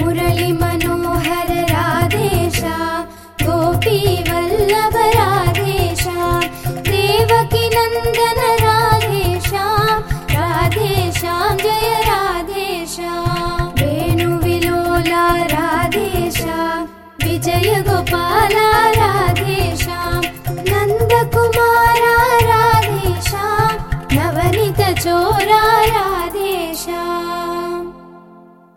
मुरली मनोहर राधेशा गोपी वल्लभ राधेशा देवकी नंदन राधेशा राधेश्याम जय राधेशा वेणु विलोला राधेशा विजय गोपाला राधेशा नंद कुमारा राधेशा नवनीत चोरा राधेशा।